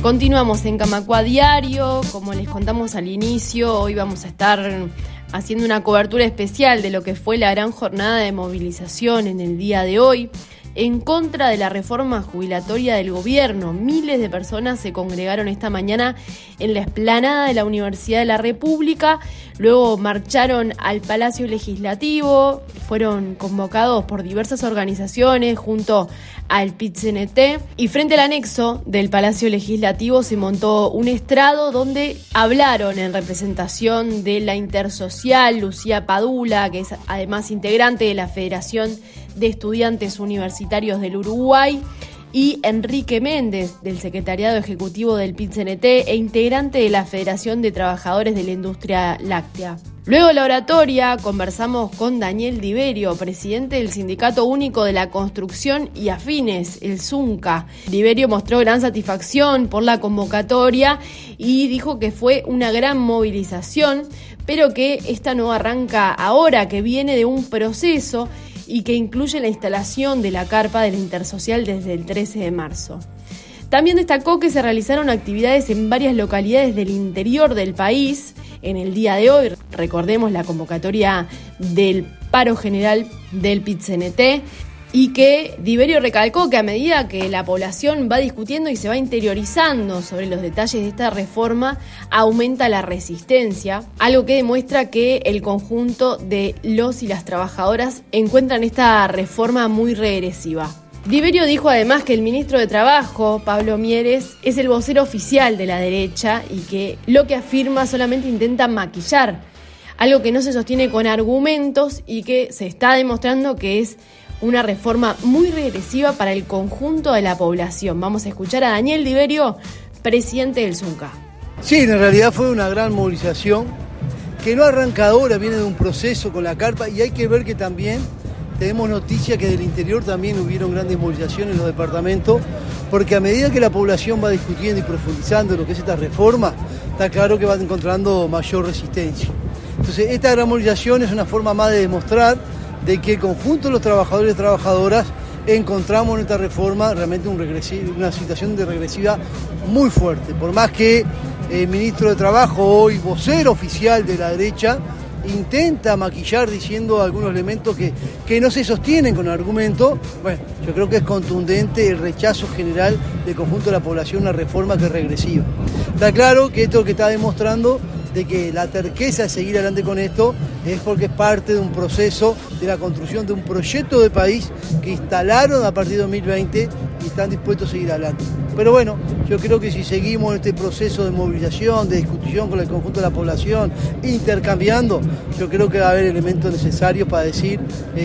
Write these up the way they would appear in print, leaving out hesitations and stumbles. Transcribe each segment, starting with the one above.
Continuamos en Camacua Diario. Como les contamos al inicio, hoy vamos a estar haciendo una cobertura especial de lo que fue la gran jornada de movilización en el día de hoy en contra de la reforma jubilatoria del gobierno. Miles de personas se congregaron esta mañana en la explanada de la Universidad de la República, luego marcharon al Palacio Legislativo, fueron convocados por diversas organizaciones junto al PIT-CNT, y frente al anexo del Palacio Legislativo se montó un estrado donde hablaron en representación de la Intersocial Lucía Padula, que es además integrante de la Federación de Estudiantes Universitarios del Uruguay, y Enrique Méndez, del Secretariado Ejecutivo del PIT-CNT e integrante de la Federación de Trabajadores de la Industria Láctea. Luego de la oratoria conversamos con Daniel Diverio, presidente del Sindicato Único de la Construcción y Afines, el SUNCA. Diverio mostró gran satisfacción por la convocatoria y dijo que fue una gran movilización, pero que esta no arranca ahora, que viene de un proceso y que incluye la instalación de la carpa de la Intersocial desde el 13 de marzo. También destacó que se realizaron actividades en varias localidades del interior del país en el día de hoy. Recordemos la convocatoria del paro general del PIT-CNT, y que Diverio recalcó que a medida que la población va discutiendo y se va interiorizando sobre los detalles de esta reforma, aumenta la resistencia, algo que demuestra que el conjunto de los y las trabajadoras encuentran esta reforma muy regresiva. Diverio dijo además que el ministro de Trabajo, Pablo Mieres, es el vocero oficial de la derecha y que lo que afirma solamente intenta maquillar, algo que no se sostiene con argumentos y que se está demostrando que es una reforma muy regresiva para el conjunto de la población. Vamos a escuchar a Daniel Diverio, presidente del SUNCA. Sí, en realidad fue una gran movilización que no arranca ahora, viene de un proceso con la carpa, y hay que ver que también tenemos noticia que del interior también hubieron grandes movilizaciones en los departamentos, porque a medida que la población va discutiendo y profundizando lo que es esta reforma, está claro que va encontrando mayor resistencia. Entonces, esta gran movilización es una forma más de demostrar de que el conjunto de los trabajadores y trabajadoras encontramos en esta reforma realmente una situación de regresiva muy fuerte. Por más que el ministro de Trabajo, hoy vocero oficial de la derecha, intenta maquillar diciendo algunos elementos que no se sostienen con argumentos, bueno, yo creo que es contundente el rechazo general del conjunto de la población a una reforma que es regresiva. Está claro que esto que está demostrando de que la terqueza de seguir adelante con esto es porque es parte de un proceso de la construcción de un proyecto de país que instalaron a partir de 2020 y están dispuestos a seguir adelante. Pero bueno, yo creo que si seguimos en este proceso de movilización, de discusión con el conjunto de la población, intercambiando, yo creo que va a haber elementos necesarios para decir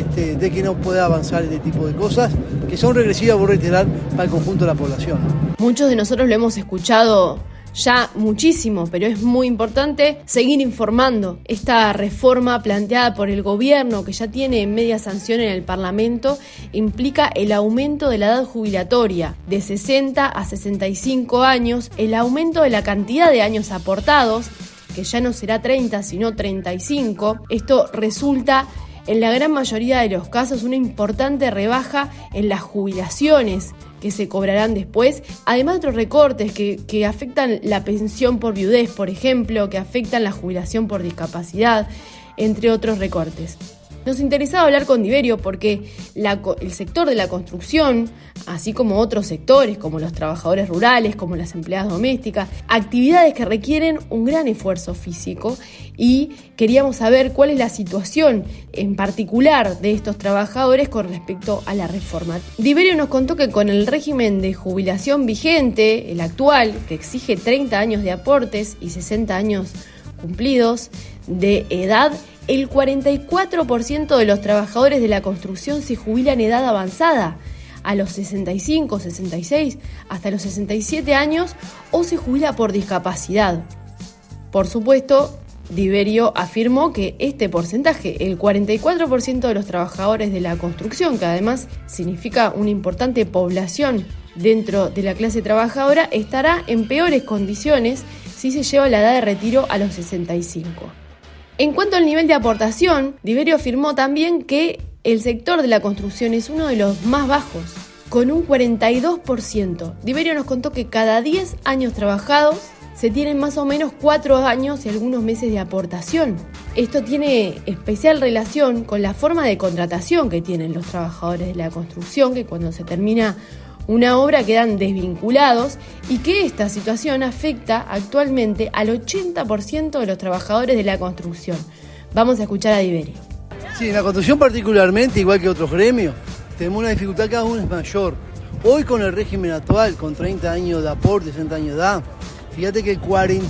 de que no puede avanzar este tipo de cosas, que son regresivas, por reiterar, para el conjunto de la población. Muchos de nosotros lo hemos escuchado ya muchísimo, pero es muy importante seguir informando. Esta reforma planteada por el gobierno, que ya tiene media sanción en el Parlamento, implica el aumento de la edad jubilatoria de 60 a 65 años, el aumento de la cantidad de años aportados, que ya no será 30 sino 35. Esto resulta en la gran mayoría de los casos una importante rebaja en las jubilaciones que se cobrarán después, además de otros recortes que afectan la pensión por viudez, por ejemplo, que afectan la jubilación por discapacidad, entre otros recortes. Nos interesaba hablar con Diverio porque el sector de la construcción, así como otros sectores como los trabajadores rurales, como las empleadas domésticas, actividades que requieren un gran esfuerzo físico, y queríamos saber cuál es la situación en particular de estos trabajadores con respecto a la reforma. Diverio nos contó que con el régimen de jubilación vigente, el actual, que exige 30 años de aportes y 60 años cumplidos de edad, el 44% de los trabajadores de la construcción se jubilan en edad avanzada, a los 65, 66, hasta los 67 años, o se jubila por discapacidad. Por supuesto, Diverio afirmó que este porcentaje, el 44% de los trabajadores de la construcción, que además significa una importante población dentro de la clase trabajadora, estará en peores condiciones si se lleva la edad de retiro a los 65. En cuanto al nivel de aportación, Diverio afirmó también que el sector de la construcción es uno de los más bajos con un 42%. Diverio nos contó que cada 10 años trabajados se tienen más o menos 4 años y algunos meses de aportación. Esto tiene especial relación con la forma de contratación que tienen los trabajadores de la construcción, que cuando se termina una obra quedan desvinculados, y que esta situación afecta actualmente al 80% de los trabajadores de la construcción. Vamos a escuchar a Diverio. Sí, en la construcción particularmente, igual que otros gremios, tenemos una dificultad que aún es mayor. Hoy con el régimen actual, con 30 años de aporte, 60 años de edad, fíjate que el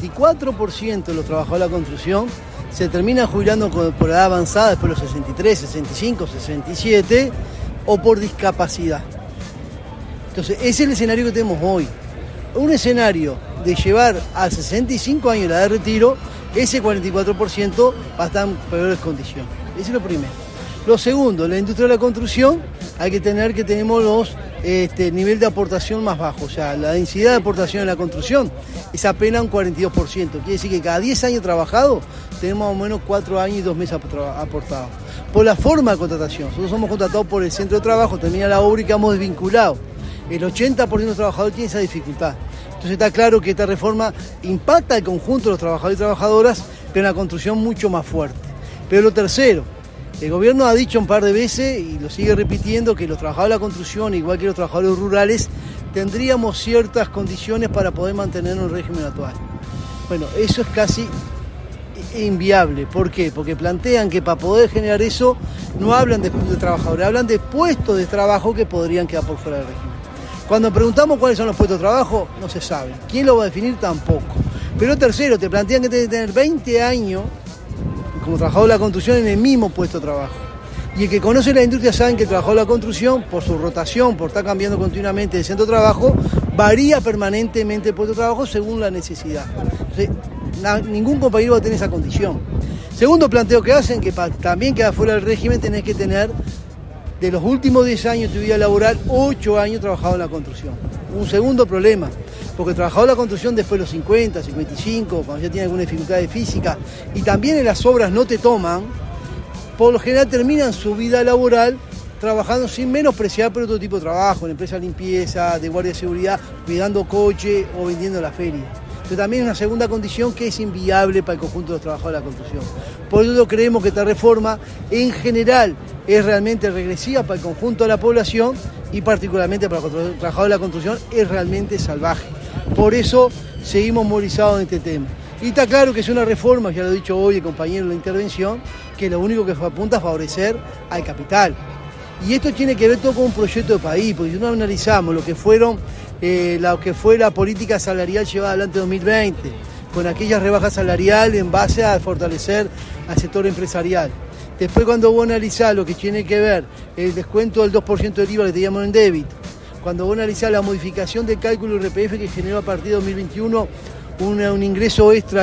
44% de los trabajadores de la construcción se terminan jubilando por edad avanzada, después de los 63, 65, 67, o por discapacidad. Entonces, ese es el escenario que tenemos hoy. Un escenario de llevar a 65 años la edad de retiro, ese 44% va a estar en peores condiciones. Ese es lo primero. Lo segundo, en la industria de la construcción hay que tener que tenemos los nivel de aportación más bajo. O sea, la densidad de aportación en la construcción es apenas un 42%. Quiere decir que cada 10 años trabajados tenemos más o menos 4 años y 2 meses aportados. Por la forma de contratación. Nosotros somos contratados por el centro de trabajo, termina la obra y quedamos desvinculados. El 80% de los trabajadores tiene esa dificultad. Entonces está claro que esta reforma impacta al conjunto de los trabajadores y trabajadoras, pero en la construcción mucho más fuerte. Pero lo tercero, el gobierno ha dicho un par de veces, y lo sigue repitiendo, que los trabajadores de la construcción, igual que los trabajadores rurales, tendríamos ciertas condiciones para poder mantener el régimen actual. Bueno, eso es casi inviable. ¿Por qué? Porque plantean que para poder generar eso no hablan de trabajadores, hablan de puestos de trabajo que podrían quedar por fuera del régimen. Cuando preguntamos cuáles son los puestos de trabajo, no se sabe. ¿Quién lo va a definir? Tampoco. Pero tercero, te plantean que tienes que tener 20 años como trabajador de la construcción en el mismo puesto de trabajo. Y el que conoce la industria sabe que el trabajador de la construcción, por su rotación, por estar cambiando continuamente de centro de trabajo, varía permanentemente el puesto de trabajo según la necesidad. Entonces, ningún compañero va a tener esa condición. Segundo planteo que hacen, que para también quedar fuera del régimen tenés que tener de los últimos 10 años de tu vida laboral, 8 años trabajado en la construcción. Un segundo problema, porque el trabajador de la construcción después de los 50, 55, cuando ya tiene alguna dificultad de física, y también en las obras no te toman, por lo general terminan su vida laboral trabajando sin menospreciar por otro tipo de trabajo, en empresas de limpieza, de guardia de seguridad, cuidando coche o vendiendo en la feria. Pero también es una segunda condición que es inviable para el conjunto de los trabajadores de la construcción. Por eso creemos que esta reforma en general es realmente regresiva para el conjunto de la población y particularmente para los trabajadores de la construcción es realmente salvaje. Por eso seguimos movilizados en este tema. Y está claro que es una reforma, ya lo ha dicho hoy el compañero en la intervención, que lo único que apunta a favorecer al capital. Y esto tiene que ver todo con un proyecto de país, porque si no analizamos lo que fue la política salarial llevada adelante en 2020, con aquellas rebajas salariales en base a fortalecer al sector empresarial. Después cuando vos analizás lo que tiene que ver el descuento del 2% del IVA que teníamos en débito, cuando vos analizás la modificación del cálculo IRPF que generó a partir de 2021 un ingreso extra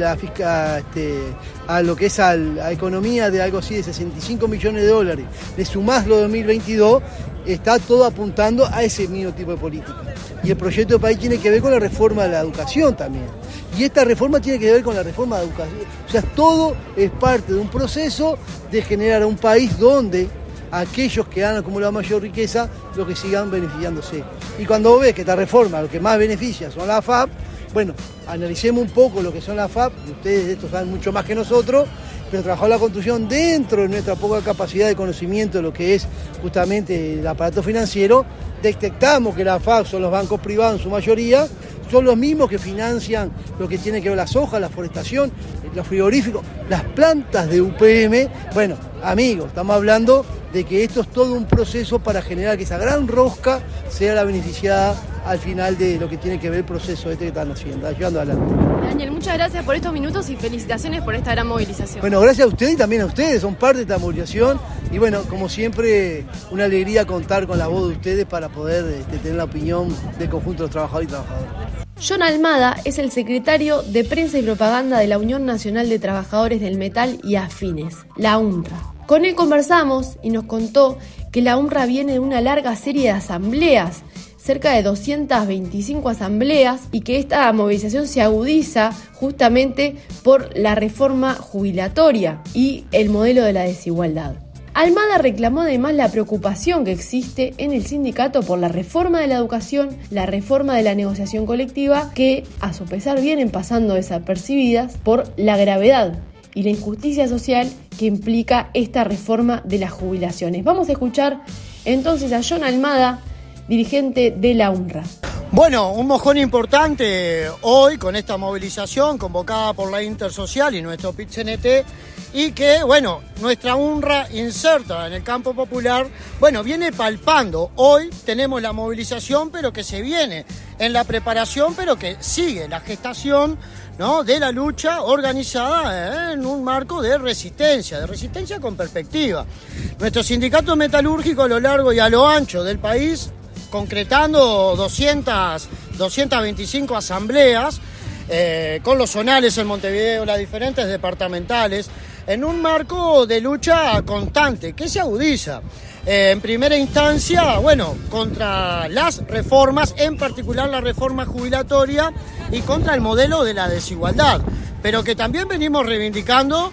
a lo que es a la economía de algo así de 65 millones de dólares, le sumás lo de 2022, está todo apuntando a ese mismo tipo de política. Y el proyecto de país tiene que ver con la reforma de la educación también. Y esta reforma tiene que ver con la reforma de educación. O sea, todo es parte de un proceso de generar un país donde aquellos que han acumulado mayor riqueza, los que sigan beneficiándose. Y cuando vos ves que esta reforma lo que más beneficia son las FAP, bueno, analicemos un poco lo que son las FAP, y ustedes de esto saben mucho más que nosotros, pero trabajar la construcción dentro de nuestra poca capacidad de conocimiento de lo que es justamente el aparato financiero, detectamos que las FAP son los bancos privados en su mayoría, son los mismos que financian lo que tiene que ver la soja, la forestación, los frigoríficos, las plantas de UPM. Bueno, amigos, estamos hablando de que esto es todo un proceso para generar que esa gran rosca sea la beneficiada al final de lo que tiene que ver el proceso que están haciendo, llevando adelante. Daniel, muchas gracias por estos minutos y felicitaciones por esta gran movilización. Bueno, gracias a ustedes y también a ustedes, son parte de esta movilización y bueno, como siempre, una alegría contar con la voz de ustedes para poder tener la opinión del conjunto de los trabajadores y trabajadoras. John Almada es el secretario de Prensa y Propaganda de la Unión Nacional de Trabajadores del Metal y Afines, la UNRWA. Con él conversamos y nos contó que la UNRWA viene de una larga serie de asambleas, cerca de 225 asambleas, y que esta movilización se agudiza justamente por la reforma jubilatoria y el modelo de la desigualdad. Almada reclamó además la preocupación que existe en el sindicato por la reforma de la educación, la reforma de la negociación colectiva, que a su pesar vienen pasando desapercibidas por la gravedad y la injusticia social que implica esta reforma de las jubilaciones. Vamos a escuchar entonces a John Almada, dirigente de la UNRWA. Bueno, un mojón importante hoy con esta movilización convocada por la Intersocial y nuestro PIT-CNT, y que, bueno, nuestra UNRWA inserta en el campo popular, bueno, viene palpando. Hoy tenemos la movilización, pero que se viene en la preparación, pero que sigue la gestación, ¿no?, de la lucha organizada en un marco de resistencia con perspectiva. Nuestro sindicato metalúrgico a lo largo y a lo ancho del país, concretando 225 asambleas, con los zonales en Montevideo, las diferentes departamentales, en un marco de lucha constante que se agudiza. En primera instancia, bueno, contra las reformas, en particular la reforma jubilatoria y contra el modelo de la desigualdad, pero que también venimos reivindicando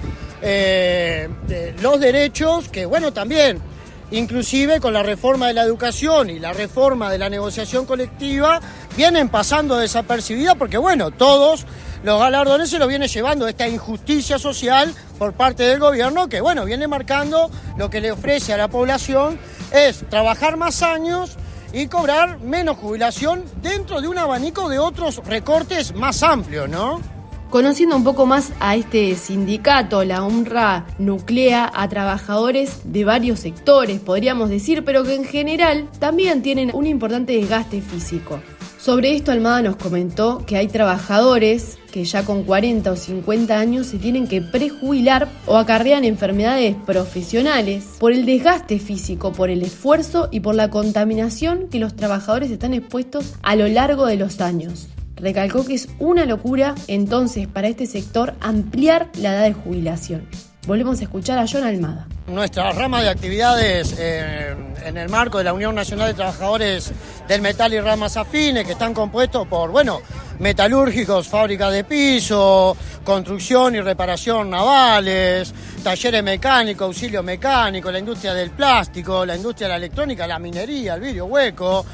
los derechos que, bueno, también, inclusive con la reforma de la educación y la reforma de la negociación colectiva, vienen pasando desapercibidas porque, bueno, todos los galardones se lo viene llevando esta injusticia social por parte del gobierno que, bueno, viene marcando lo que le ofrece a la población es trabajar más años y cobrar menos jubilación dentro de un abanico de otros recortes más amplios, ¿no? Conociendo un poco más a este sindicato, la UNRWA nuclea a trabajadores de varios sectores, podríamos decir, pero que en general también tienen un importante desgaste físico. Sobre esto, Almada nos comentó que hay trabajadores que ya con 40 o 50 años se tienen que prejubilar o acarrean enfermedades profesionales por el desgaste físico, por el esfuerzo y por la contaminación que los trabajadores están expuestos a lo largo de los años. Recalcó que es una locura entonces para este sector ampliar la edad de jubilación. Volvemos a escuchar a John Almada. Nuestra rama de actividades en el marco de la Unión Nacional de Trabajadores del Metal y ramas afines, que están compuestos por, bueno, metalúrgicos, fábricas de piso, construcción y reparación navales, talleres mecánicos, auxilio mecánico, la industria del plástico, la industria de la electrónica, la minería, el vidrio hueco,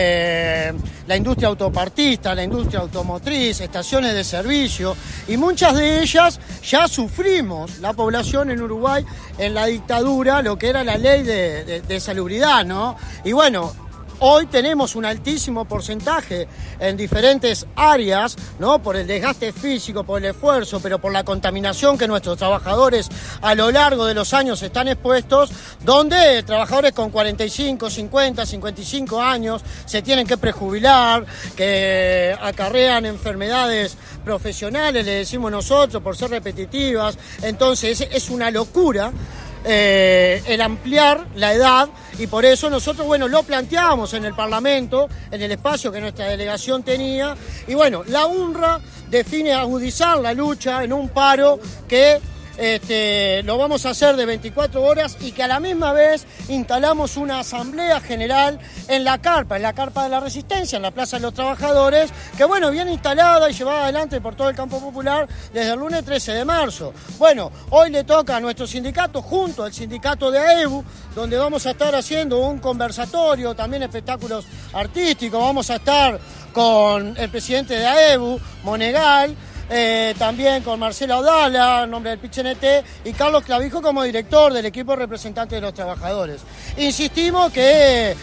la industria autopartista, la industria automotriz, estaciones de servicio, y muchas de ellas ya sufrimos, la población en Uruguay, en la dictadura, lo que era la ley de salubridad, ¿no? Y bueno, hoy tenemos un altísimo porcentaje en diferentes áreas, ¿no?, por el desgaste físico, por el esfuerzo, pero por la contaminación que nuestros trabajadores a lo largo de los años están expuestos, donde trabajadores con 45, 50, 55 años se tienen que prejubilar, que acarrean enfermedades profesionales, le decimos nosotros, por ser repetitivas. Entonces es una locura el ampliar la edad, y por eso nosotros, bueno, lo planteamos en el Parlamento, en el espacio que nuestra delegación tenía, y bueno, la UNRWA define agudizar la lucha en un paro que lo vamos a hacer de 24 horas y que a la misma vez instalamos una asamblea general en la carpa de la Resistencia, en la Plaza de los Trabajadores, que bueno, viene instalada y llevada adelante por todo el campo popular desde el lunes 13 de marzo. Bueno, hoy le toca a nuestro sindicato, junto al sindicato de AEBU, donde vamos a estar haciendo un conversatorio, también espectáculos artísticos, vamos a estar con el presidente de AEBU, Monegal, también con Marcela Odala, en nombre del PIT-CNT, y Carlos Clavijo como director del equipo representante de los trabajadores. Insistimos que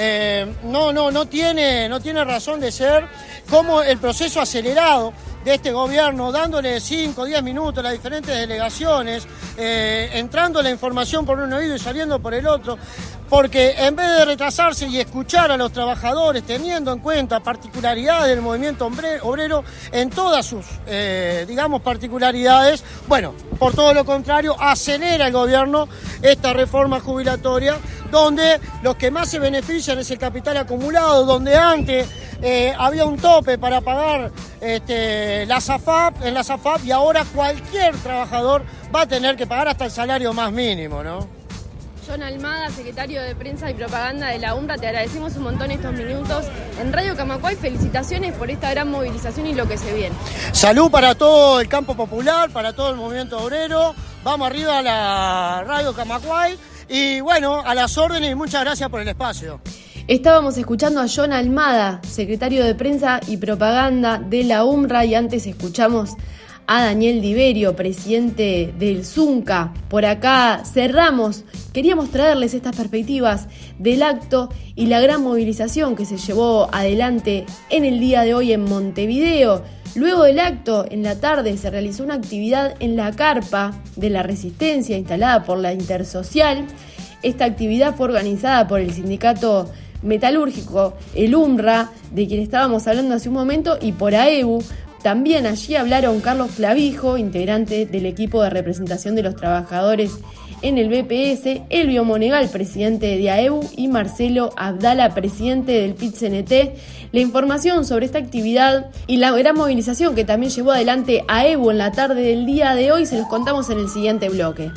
no tiene razón de ser como el proceso acelerado de este gobierno, dándole 5 o 10 minutos a las diferentes delegaciones, entrando la información por un oído y saliendo por el otro, porque en vez de retrasarse y escuchar a los trabajadores, teniendo en cuenta particularidades del movimiento obrero en todas sus, particularidades, bueno, por todo lo contrario, acelera el gobierno esta reforma jubilatoria, donde los que más se benefician es el capital acumulado, donde antes había un tope para pagar en la SAFAP, y ahora cualquier trabajador va a tener que pagar hasta el salario más mínimo, ¿no? John Almada, secretario de Prensa y Propaganda de la UNRWA, te agradecemos un montón estos minutos en Radio Camacuay. Felicitaciones por esta gran movilización y lo que se viene. Salud para todo el campo popular, para todo el movimiento obrero. Vamos arriba a la Radio Camacuay. Y bueno, a las órdenes y muchas gracias por el espacio. Estábamos escuchando a John Almada, secretario de Prensa y Propaganda de la UNRWA, y antes escuchamos a Daniel Diverio, presidente del Zunca. Por acá cerramos. Queríamos traerles estas perspectivas del acto y la gran movilización que se llevó adelante en el día de hoy en Montevideo. Luego del acto, en la tarde, se realizó una actividad en la carpa de la Resistencia instalada por la Intersocial. Esta actividad fue organizada por el sindicato metalúrgico, el UNRWA, de quien estábamos hablando hace un momento, y por AEBU. También allí hablaron Carlos Clavijo, integrante del equipo de representación de los trabajadores en el BPS, Elvio Monegal, presidente de AEBU, y Marcelo Abdala, presidente del PIT-CNT. La información sobre esta actividad y la gran movilización que también llevó adelante AEBU en la tarde del día de hoy se los contamos en el siguiente bloque.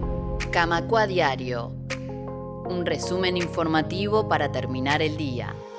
Camacua Diario. Un resumen informativo para terminar el día.